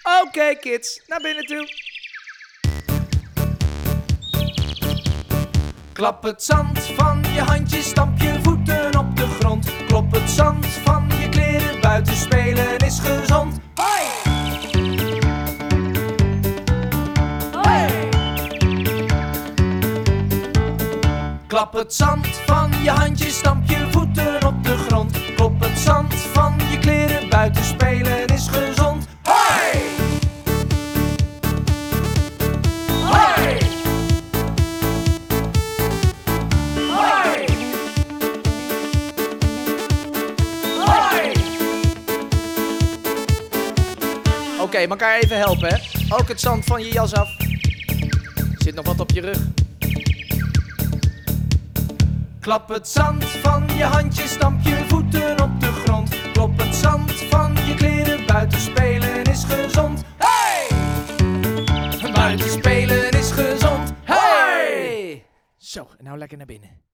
Oké, kids, naar binnen toe. Klap het zand van je handjes, stamp je voeten op de grond. Klop het zand van je kleren, buiten spelen is gezond. Hoi! Hoi! Klap het zand van je handjes, stamp je voeten op de grond. Klop het zand van je kleren, buiten spelen is gezond. Hoi! Hoi! Hoi! Hoi! Oké, elkaar even helpen, hè? Ook het zand van je jas af. Zit nog wat op je rug. Klap het zand van je handjes, stamp je voeten op de grond. Klop het zand van je kleren, buiten spelen is gezond. Hey! Buiten spelen is gezond. Hey! Zo, en nou lekker naar binnen.